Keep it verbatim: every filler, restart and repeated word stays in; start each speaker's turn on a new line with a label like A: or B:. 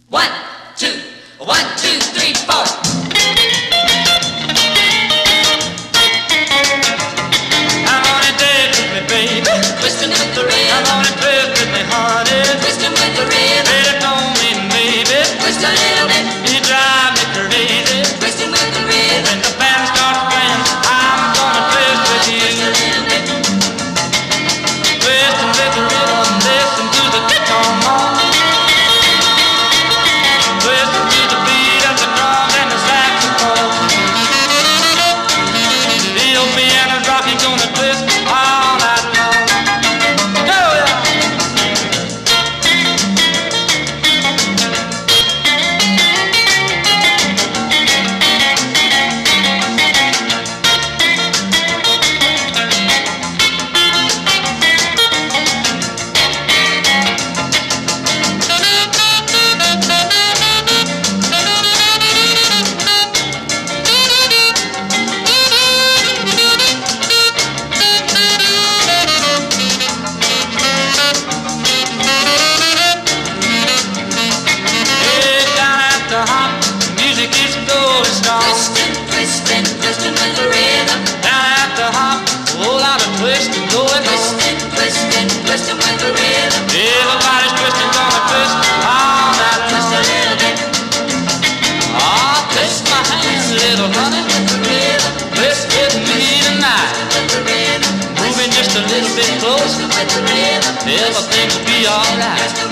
A: One, two, one, two, three, four.
B: Come on and dance with me, baby.
A: Twisting with the rhythm.
B: Come on and twist with me, honey.
A: Twisting with the rhythm.
B: Baby, don't me, baby.
A: Twist a little bit.
B: You drive me crazy.
A: Twisting with the rhythm.
B: When the band starts playing, I'm gonna twist with you.
A: Twist a little bit.
B: Twisting with the rhythm, listen to the guitar moan. Twisting to the beat of the drum and the saxophone. The old piano's rocking, gonna twist all night long. Go, yeah!
A: Twisting, twisting, twisting with the rhythm.
B: Down at the hop, a whole lot of twisting going on.
A: Twisting, twisting, twisting with the rhythm.
B: Everybody's twisting, gonna twist all night
A: Twist a
B: long.
A: little bit.
B: Oh, twist my hands, little honey.
A: With the rhythm.
B: Twist with me tonight.
A: With the rhythm.
B: Moving just a little bit closer.
A: Twisting with the rhythm.
B: Everything will be alright.
A: Twisting